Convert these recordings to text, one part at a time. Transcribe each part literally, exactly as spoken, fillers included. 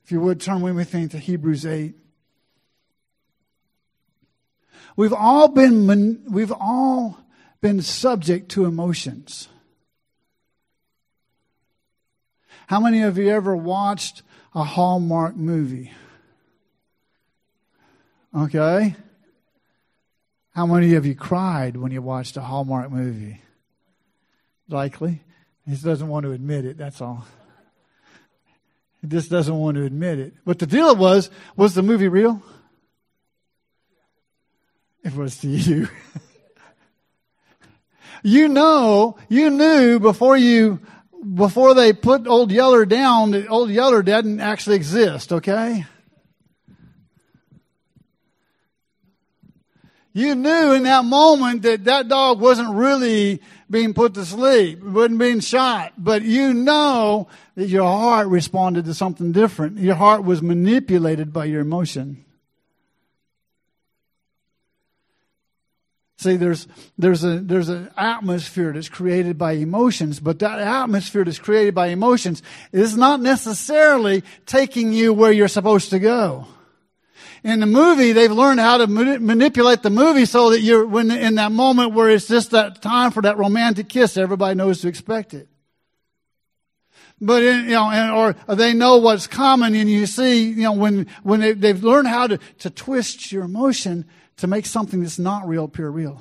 If you would, turn with me to Hebrews eight. We've all been we've all been subject to emotions. How many of you ever watched a Hallmark movie? Okay. How many of you cried when you watched a Hallmark movie? Likely. He doesn't want to admit it, that's all. He just doesn't want to admit it. But the deal was, was the movie real? It was to you. You know, you knew before you, before they put Old Yeller down that Old Yeller didn't actually exist, okay? You knew in that moment that that dog wasn't really being put to sleep, wasn't being shot. But you know that your heart responded to something different. Your heart was manipulated by your emotion. See, there's there's a there's an atmosphere that's created by emotions, but that atmosphere that's created by emotions is not necessarily taking you where you're supposed to go. In the movie, they've learned how to manipulate the movie so that you're when in that moment where it's just that time for that romantic kiss, everybody knows to expect it. But in, you know, and, or they know what's coming, and you see, you know, when when they, they've learned how to to twist your emotion to make something that's not real appear real.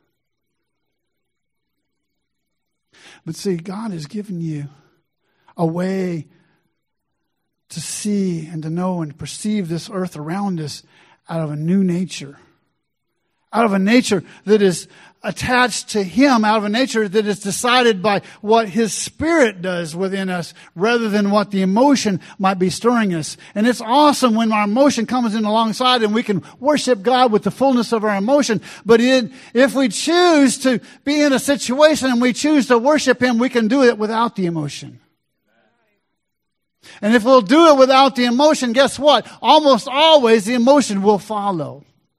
But see, God has given you a way to see and to know and perceive this earth around us out of a new nature. Out of a nature that is attached to Him, out of a nature that is decided by what His Spirit does within us rather than what the emotion might be stirring us. And it's awesome when our emotion comes in alongside and we can worship God with the fullness of our emotion. But it, if we choose to be in a situation and we choose to worship Him, we can do it without the emotion. And if we'll do it without the emotion, guess what? Almost always the emotion will follow.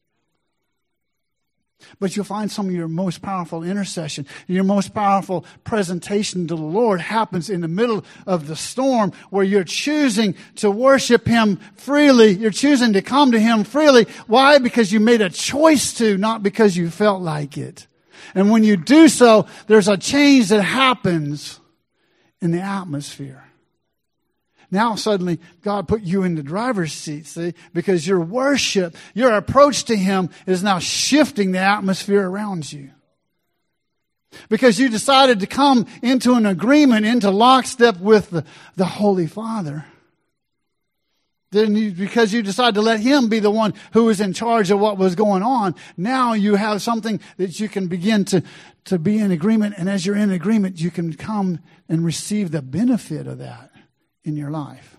But you'll find some of your most powerful intercession, your most powerful presentation to the Lord happens in the middle of the storm where you're choosing to worship Him freely. You're choosing to come to Him freely. Why? Because you made a choice to, not because you felt like it. And when you do so, there's a change that happens in the atmosphere. Now suddenly God put you in the driver's seat, see, because your worship, your approach to Him is now shifting the atmosphere around you. Because you decided to come into an agreement, into lockstep with the, the Holy Father. Then you, because you decided to let Him be the one who was in charge of what was going on, now you have something that you can begin to, to be in agreement. And as you're in agreement, you can come and receive the benefit of that in your life.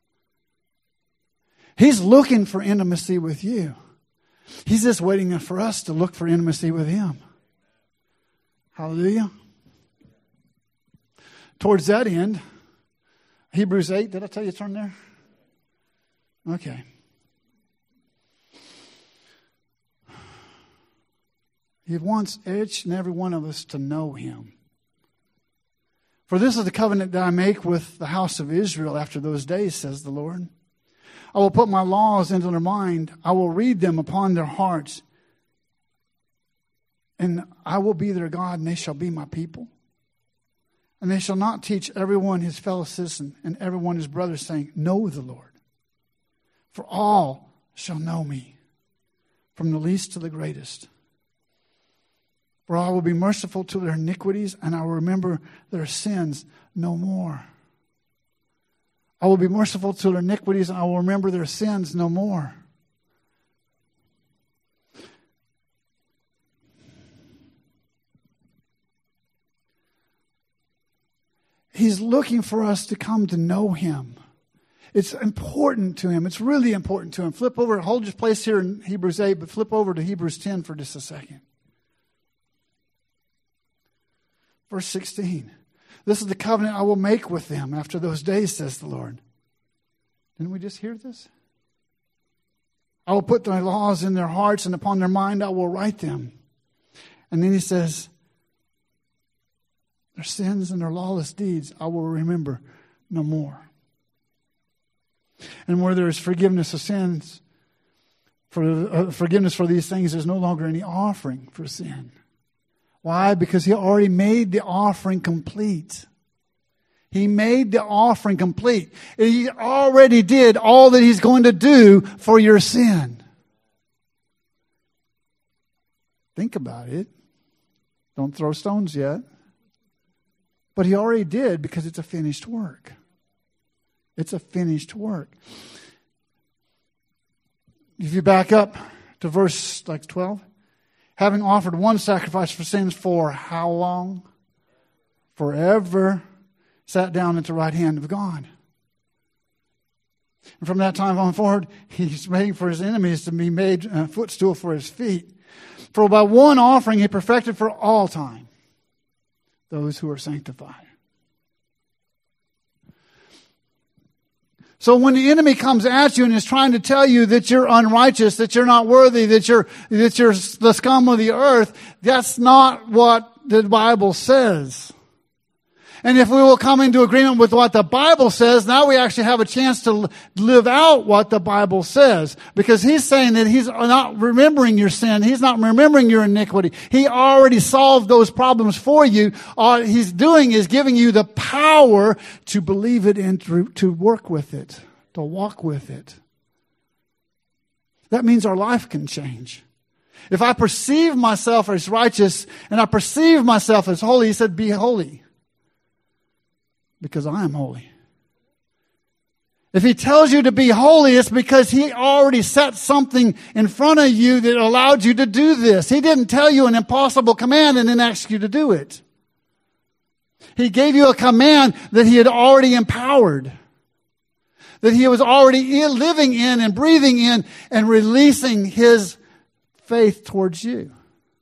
He's looking for intimacy with you. He's just waiting for us to look for intimacy with Him. Hallelujah. Towards that end, Hebrews eight, did I tell you to turn there? Okay. He wants each and every one of us to know Him. For this is the covenant that I make with the house of Israel after those days, says the Lord. I will put my laws into their mind. I will read them upon their hearts. And I will be their God, and they shall be my people. And they shall not teach everyone his fellow citizen and everyone his brother, saying, know the Lord. For all shall know me, from the least to the greatest. For I will be merciful to their iniquities, and I will remember their sins no more. I will be merciful to their iniquities, and I will remember their sins no more. He's looking for us to come to know Him. It's important to Him. It's really important to Him. Flip over, hold your place here in Hebrews eight, but flip over to Hebrews ten for just a second. Verse sixteen. This is the covenant I will make with them after those days, says the Lord. Didn't we just hear this? I will put my laws in their hearts, and upon their mind I will write them. And then He says, their sins and their lawless deeds I will remember no more. And where there is forgiveness of sins, for uh, forgiveness for these things, there's no longer any offering for sin. Why? Because He already made the offering complete. He made the offering complete. He already did all that He's going to do for your sin. Think about it. Don't throw stones yet. But He already did, because it's a finished work. It's a finished work. If you back up to verse like twelve, having offered one sacrifice for sins for how long? Forever. Sat down at the right hand of God. And from that time on forward, He's waiting for His enemies to be made a footstool for His feet. For by one offering He perfected for all time those who are sanctified. So when the enemy comes at you and is trying to tell you that you're unrighteous, that you're not worthy, that you're, that you're the scum of the earth, that's not what the Bible says. And if we will come into agreement with what the Bible says, now we actually have a chance to live out what the Bible says. Because He's saying that He's not remembering your sin. He's not remembering your iniquity. He already solved those problems for you. All He's doing is giving you the power to believe it and to, to work with it, to walk with it. That means our life can change. If I perceive myself as righteous and I perceive myself as holy, He said, be holy. Because I am holy. If He tells you to be holy, it's because He already set something in front of you that allowed you to do this. He didn't tell you an impossible command and then ask you to do it. He gave you a command that He had already empowered. That He was already living in and breathing in and releasing His faith towards you.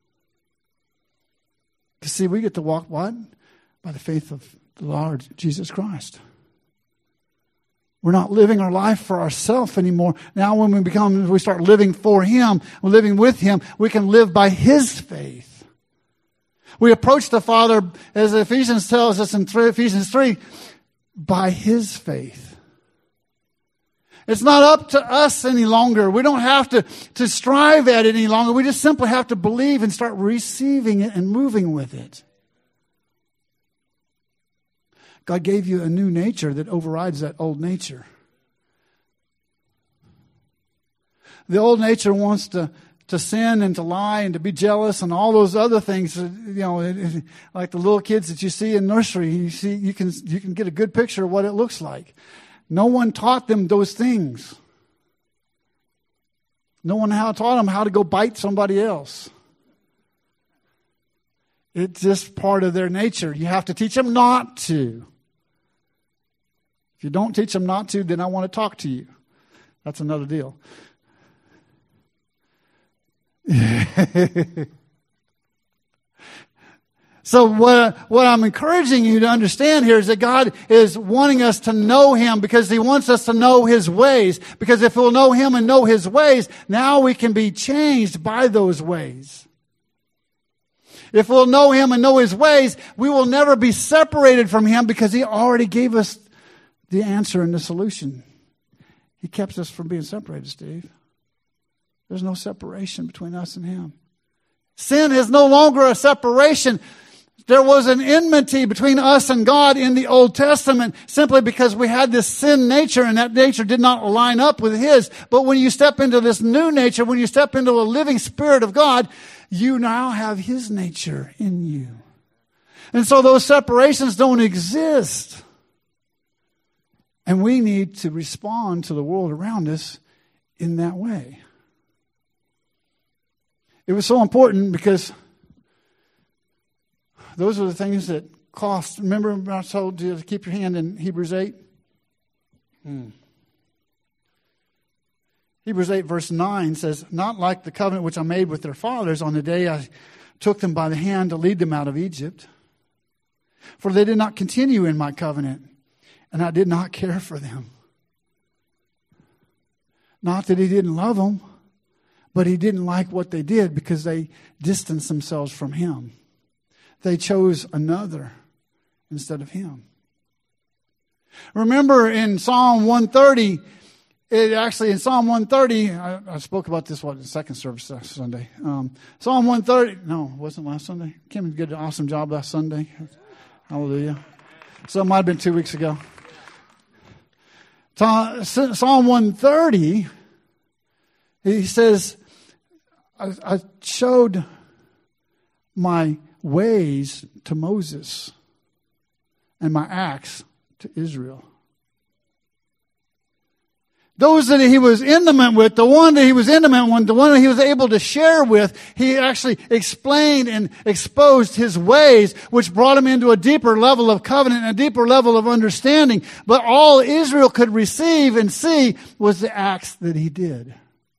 Because see, we get to walk what? By the faith of the Lord Jesus Christ. We're not living our life for ourselves anymore. Now when we become, we start living for Him, living with Him, we can live by His faith. We approach the Father, as Ephesians tells us in Ephesians three, by His faith. It's not up to us any longer. We don't have to, to strive at it any longer. We just simply have to believe and start receiving it and moving with it. God gave you a new nature that overrides that old nature. The old nature wants to, to sin and to lie and to be jealous and all those other things. You know, like the little kids that you see in nursery, you see, you can you can get a good picture of what it looks like. No one taught them those things. No one how taught them how to go bite somebody else. It's just part of their nature. You have to teach them not to. If you don't teach them not to, then I want to talk to you. That's another deal. So what, what I'm encouraging you to understand here is that God is wanting us to know Him because He wants us to know His ways. Because if we'll know Him and know His ways, now we can be changed by those ways. If we'll know Him and know His ways, we will never be separated from Him because He already gave us the answer and the solution. He kept us from being separated, Steve. There's no separation between us and Him. Sin is no longer a separation. There was an enmity between us and God in the Old Testament simply because we had this sin nature and that nature did not line up with His. But when you step into this new nature, when you step into a living Spirit of God, you now have His nature in you. And so those separations don't exist. And we need to respond to the world around us in that way. It was so important because those are the things that cost. Remember I told you to keep your hand in Hebrews eight? Hmm. Hebrews eight verse nine says, not like the covenant which I made with their fathers on the day I took them by the hand to lead them out of Egypt. For they did not continue in my covenant, and I did not care for them. Not that He didn't love them, but He didn't like what they did because they distanced themselves from Him. They chose another instead of Him. Remember in Psalm one thirty, it actually, in Psalm one thirty, I, I spoke about this, what, in the second service last Sunday. Um, Psalm one thirty, no, it wasn't last Sunday. Kim did an awesome job last Sunday. Hallelujah. So it might have been two weeks ago. Psalm one thirty, he says, I, I showed my ways to Moses and my acts to Israel. Those that he was intimate with, the one that he was intimate with, the one that he was able to share with, he actually explained and exposed his ways, which brought him into a deeper level of covenant and a deeper level of understanding. But all Israel could receive and see was the acts that he did.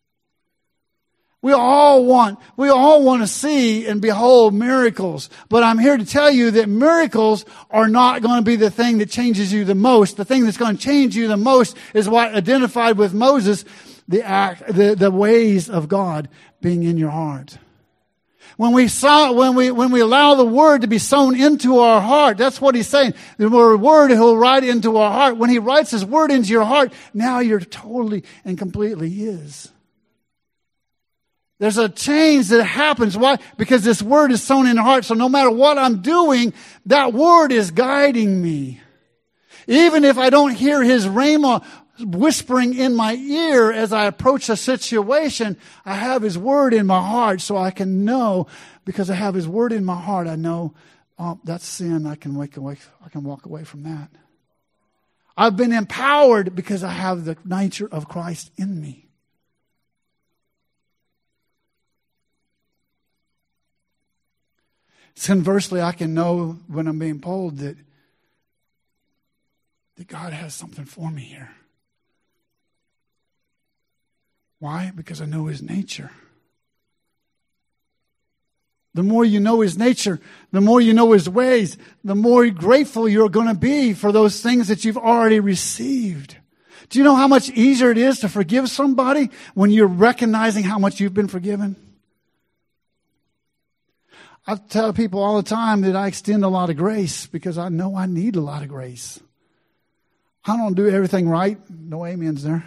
We all want, we all want to see and behold miracles. But I'm here to tell you that miracles are not going to be the thing that changes you the most. The thing that's going to change you the most is what identified with Moses, the act, the, the ways of God being in your heart. When we saw, when we, when we allow the word to be sown into our heart, that's what he's saying. The word he'll write into our heart. When he writes his word into your heart, now you're totally and completely his. There's a change that happens. Why? Because this word is sown in the heart. So no matter what I'm doing, that word is guiding me. Even if I don't hear his rhema whispering in my ear as I approach a situation, I have his word in my heart so I can know. Because I have his word in my heart, I know, oh, that's sin. I can wake away. I can walk away from that. I've been empowered because I have the nature of Christ in me. Conversely, I can know when I'm being pulled that, that God has something for me here. Why? Because I know his nature. The more you know his nature, the more you know his ways, the more grateful you're going to be for those things that you've already received. Do you know how much easier it is to forgive somebody when you're recognizing how much you've been forgiven? I tell people all the time that I extend a lot of grace because I know I need a lot of grace. I don't do everything right. No amens there.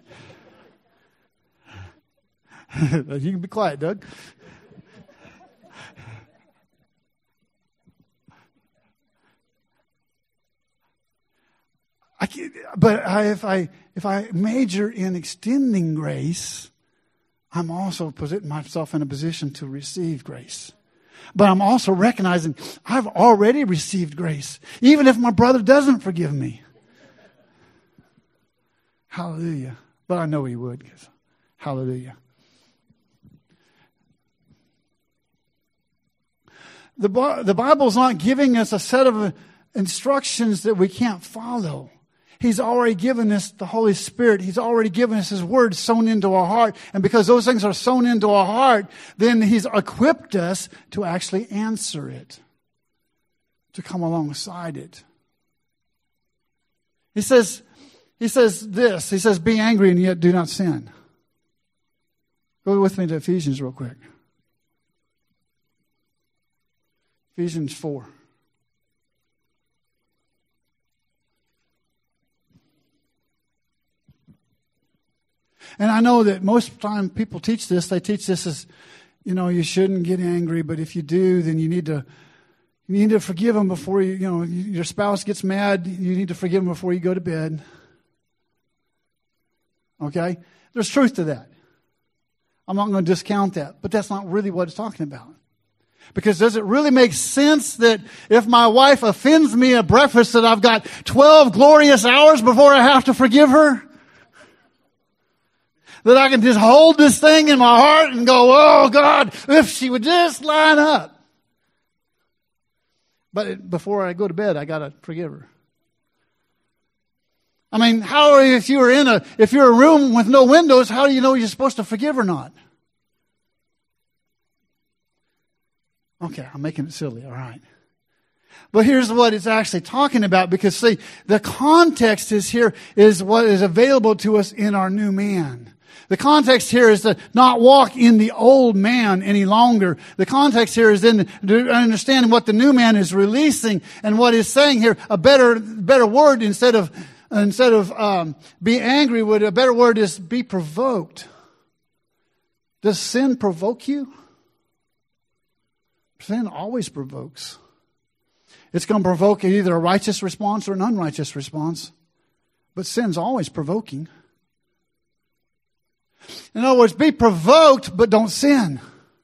You can be quiet, Doug. I can't, but I, if I if I major in extending grace, I'm also putting myself in a position to receive grace. But I'm also recognizing I've already received grace, even if my brother doesn't forgive me. Hallelujah. But I know he would. Hallelujah. The, the Bible's not giving us a set of instructions that we can't follow. He's already given us the Holy Spirit. He's already given us his word sown into our heart. And because those things are sown into our heart, then he's equipped us to actually answer it, to come alongside it. He says, he says this, he says, be angry and yet do not sin. Go with me to Ephesians real quick. Ephesians four. And I know that most of the time people teach this, they teach this as, you know, you shouldn't get angry, but if you do, then you need to you need to forgive them before you, you know, your spouse gets mad, you need to forgive them before you go to bed. Okay? There's truth to that. I'm not going to discount that, but that's not really what it's talking about. Because does it really make sense that if my wife offends me at breakfast that I've got twelve glorious hours before I have to forgive her? That I can just hold this thing in my heart and go, oh God, if she would just line up. But before I go to bed, I got to forgive her. I mean, how if you were in a, if you're in a room with no windows, how do you know you're supposed to forgive or not? Okay, I'm making it silly, all right. But here's what it's actually talking about, because see, the context is here is what is available to us in our new man. The context here is to not walk in the old man any longer. The context here is then to understand what the new man is releasing and what he's saying here. A better, better word instead of instead of um, be angry, would a better word is be provoked. Does sin provoke you? Sin always provokes. It's going to provoke either a righteous response or an unrighteous response. But sin's always provoking. In other words, be provoked, but don't sin.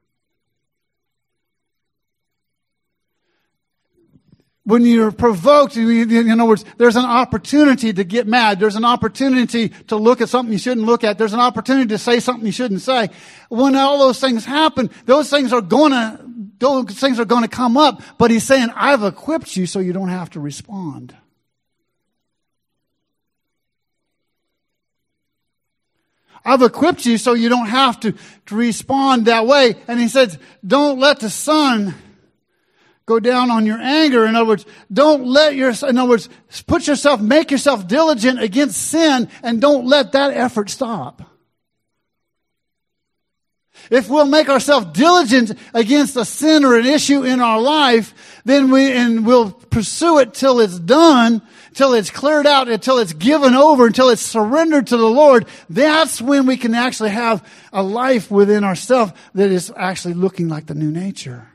When you're provoked, in other words, there's an opportunity to get mad. There's an opportunity to look at something you shouldn't look at. There's an opportunity to say something you shouldn't say. When all those things happen, those things are going to, those things are going to come up. But he's saying, I've equipped you so you don't have to respond. I've equipped you so you don't have to, to respond that way. And he says, don't let the sun go down on your anger. In other words, don't let your, in other words, put yourself, make yourself diligent against sin and don't let that effort stop. If we'll make ourselves diligent against a sin or an issue in our life, then we, and we'll pursue it till it's done, till it's cleared out, until it's given over, until it's surrendered to the Lord, that's when we can actually have a life within ourselves that is actually looking like the new nature.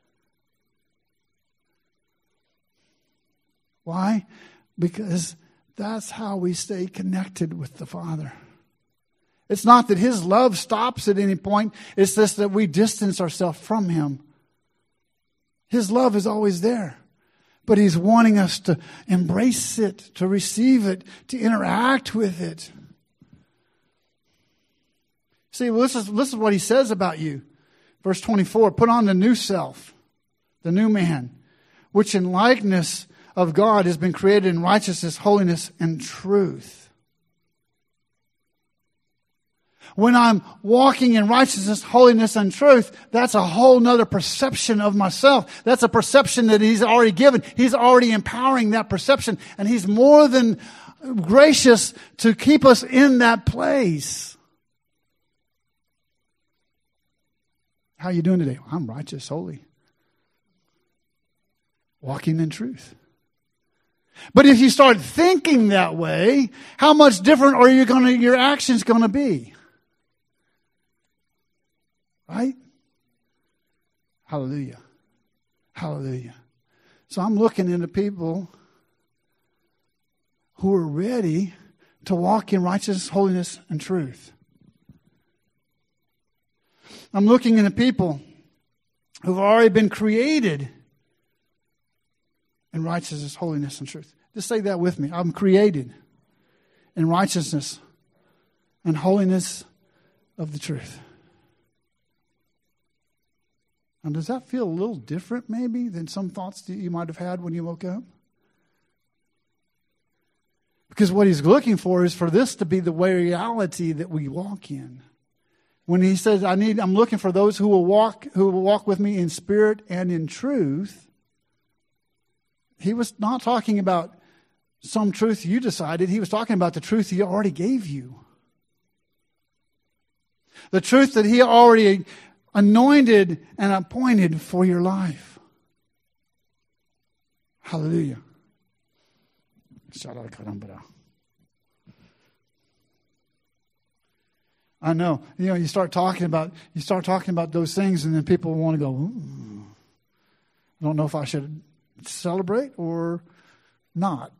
Why? Because that's how we stay connected with the Father. It's not that His love stops at any point. It's just that we distance ourselves from Him. His love is always there. But He's wanting us to embrace it, to receive it, to interact with it. See, well, this is, this is what He says about you. Verse twenty-four, put on the new self, the new man, which in likeness of God has been created in righteousness, holiness, and truth. When I'm walking in righteousness, holiness, and truth, that's a whole nother perception of myself. That's a perception that He's already given. He's already empowering that perception. And He's more than gracious to keep us in that place. How are you doing today? I'm righteous, holy. Walking in truth. But if you start thinking that way, how much different are you going to, your actions going to be? Right? Hallelujah. Hallelujah. So I'm looking into people who are ready to walk in righteousness, holiness, and truth. I'm looking into people who've already been created in righteousness, holiness, and truth. Just say that with me. I'm created in righteousness and holiness of the truth. Now, does that feel a little different maybe than some thoughts that you might have had when you woke up? Because what He's looking for is for this to be the way reality that we walk in. When He says, I need, I'm looking for those who will walk, who will walk with me in spirit and in truth. He was not talking about some truth you decided. He was talking about the truth He already gave you. The truth that He already anointed and appointed for your life. Hallelujah. I know. You know, you start talking about you start talking about those things, and then people want to go, ooh, I don't know if I should celebrate or not.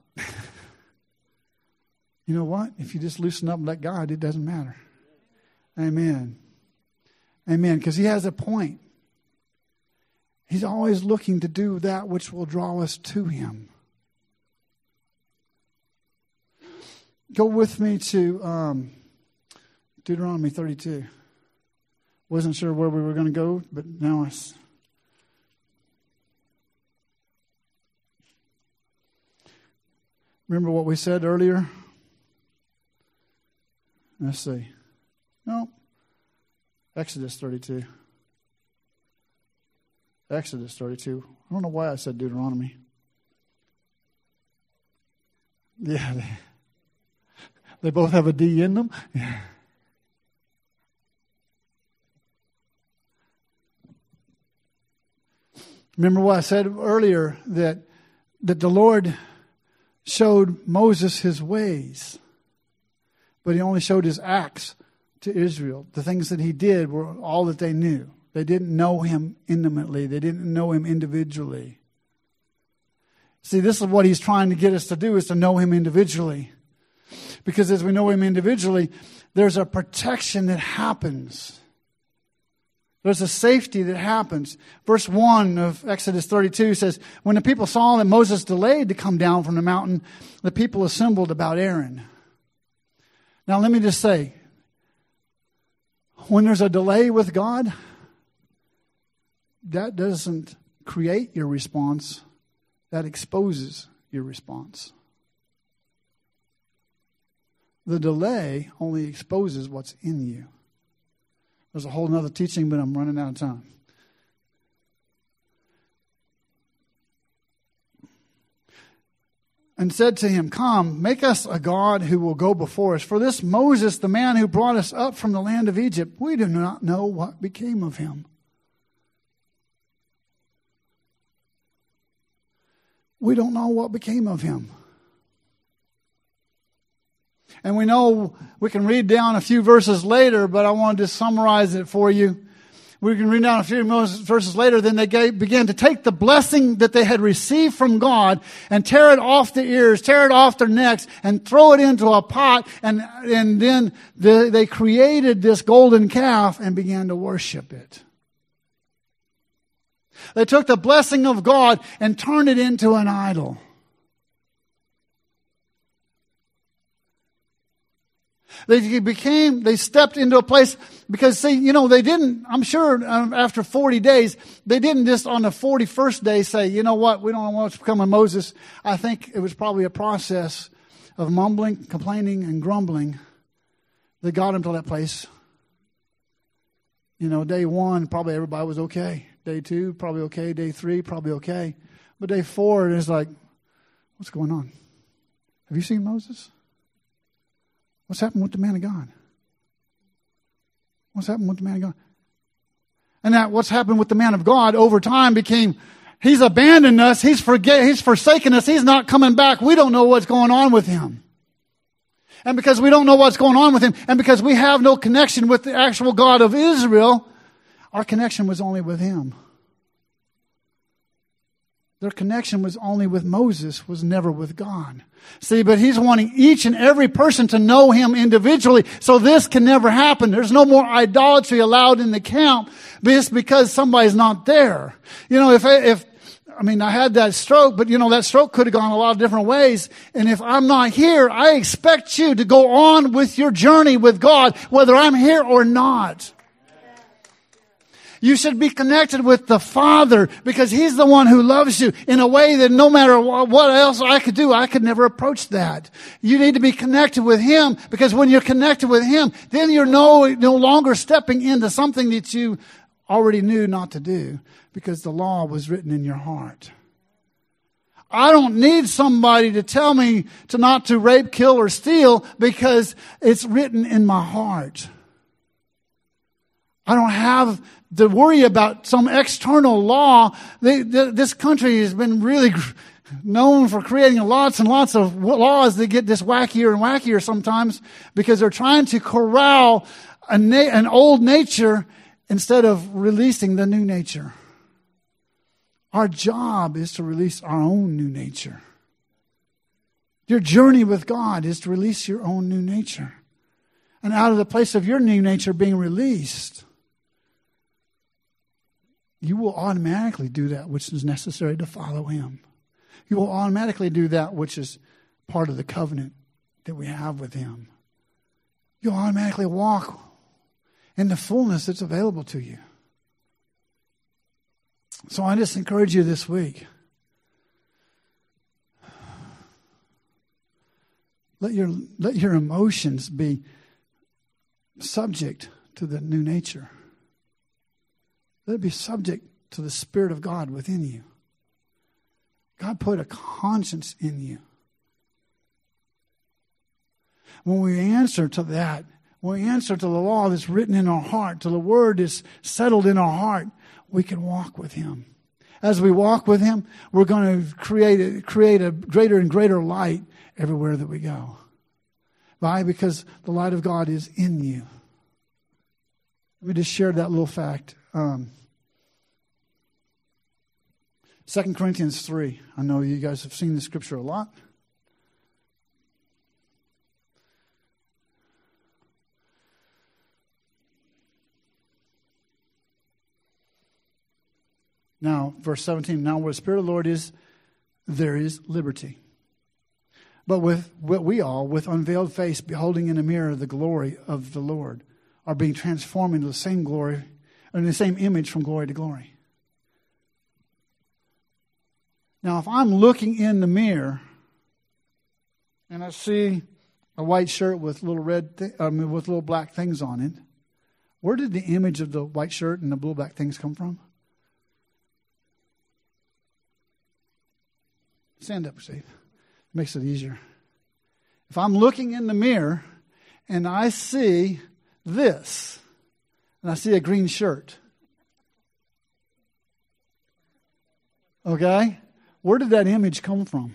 You know what? If you just loosen up and let God, it doesn't matter. Amen. Amen. Because He has a point. He's always looking to do that which will draw us to Him. Go with me to um, Deuteronomy thirty-two. Wasn't sure where we were going to go, but now I... Remember what we said earlier? Let's see. No. Exodus thirty-two. Exodus thirty-two. I don't know why I said Deuteronomy. Yeah. They, they both have a D in them. Yeah. Remember what I said earlier, that, that the Lord showed Moses his ways, but he only showed his acts to Israel. The things that he did were all that they knew. They didn't know him intimately. They didn't know him individually. See, this is what he's trying to get us to do, is to know him individually. Because as we know him individually, there's a protection that happens. There's a safety that happens. Verse one of Exodus thirty-two says, when the people saw that Moses delayed to come down from the mountain, the people assembled about Aaron. Now let me just say, when there's a delay with God, that doesn't create your response. That exposes your response. The delay only exposes what's in you. There's a whole nother teaching, but I'm running out of time. And said to him, come, make us a God who will go before us. For this Moses, the man who brought us up from the land of Egypt, we do not know what became of him. We don't know what became of him. And we know, we can read down a few verses later, but I wanted to summarize it for you. We can read down a few verses later. Then they gave, began to take the blessing that they had received from God and tear it off their ears, tear it off their necks, and throw it into a pot. And, and then the, they created this golden calf and began to worship it. They took the blessing of God and turned it into an idol. They became, they stepped into a place, because see, you know, they didn't, I'm sure um, after forty days, they didn't just on the forty-first day say, you know what, we don't know what's become of Moses. I think it was probably a process of mumbling, complaining, and grumbling that got them to that place. You know, day one, probably everybody was okay. Day two, probably okay. Day three, probably okay. But day four, it's like, what's going on? Have you seen Moses? What's happened with the man of God? What's happened with the man of God? And that what's happened with the man of God over time became, he's abandoned us, he's forget, he's forsaken us, he's not coming back. We don't know what's going on with him. And because we don't know what's going on with him, and because we have no connection with the actual God of Israel, our connection was only with him. Their connection was only with Moses, was never with God. See, but he's wanting each and every person to know him individually, so this can never happen. There's no more idolatry allowed in the camp just because somebody's not there. You know, if, if, I mean, I had that stroke, but you know, that stroke could have gone a lot of different ways. And if I'm not here, I expect you to go on with your journey with God, whether I'm here or not. You should be connected with the Father, because he's the one who loves you in a way that no matter what else I could do, I could never approach that. You need to be connected with him, because when you're connected with him, then you're no, no longer stepping into something that you already knew not to do, because the law was written in your heart. I don't need somebody to tell me to not to rape, kill, or steal, because it's written in my heart. I don't have to worry about some external law. They, the, this country has been really known for creating lots and lots of laws that get this wackier and wackier sometimes, because they're trying to corral a na- an old nature instead of releasing the new nature. Our job is to release our own new nature. Your journey with God is to release your own new nature. And out of the place of your new nature being released, you will automatically do that which is necessary to follow him. You will automatically do that which is part of the covenant that we have with him. You'll automatically walk in the fullness that's available to you. So I just encourage you this week. Let your, let your emotions be subject to the new nature. Let it be subject to the Spirit of God within you. God put a conscience in you. When we answer to that, when we answer to the law that's written in our heart, to the word that's settled in our heart, we can walk with him. As we walk with Him, we're going to create a, create a greater and greater light everywhere that we go. Why? Because the light of God is in you. Let me just share that little fact. Um, Second Corinthians three. I know you guys have seen the scripture a lot. Now, verse seventeen, now where the Spirit of the Lord is, there is liberty. But with what we all, with unveiled face, beholding in a mirror the glory of the Lord, are being transformed into the same glory, in the same image from glory to glory. Now, if I'm looking in the mirror and I see a white shirt with little red, th- I mean, with little black things on it, where did the image of the white shirt and the blue black things come from? Stand up, Steve. Makes it easier. If I'm looking in the mirror and I see this, and I see a green shirt, okay, where did that image come from?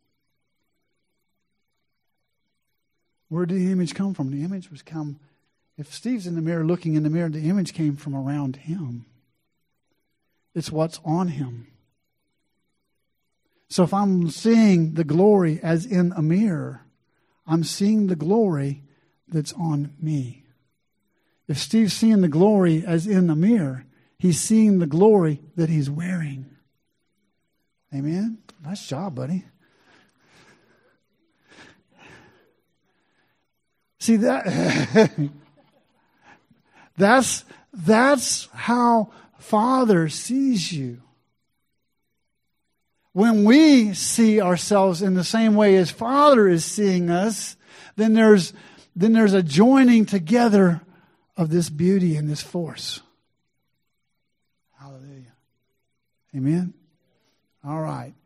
Where did the image come from? The image was come, if Steve's in the mirror looking in the mirror, the image came from around him. It's what's on him. So if I'm seeing the glory as in a mirror, I'm seeing the glory that's on me. If Steve's seeing the glory as in a mirror, he's seeing the glory that he's wearing. Amen? Nice job, buddy. See that? that's, that's how Father sees you. When we see ourselves in the same way as Father is seeing us, then there's then there's a joining together of this beauty and this force. Hallelujah. Amen? All right.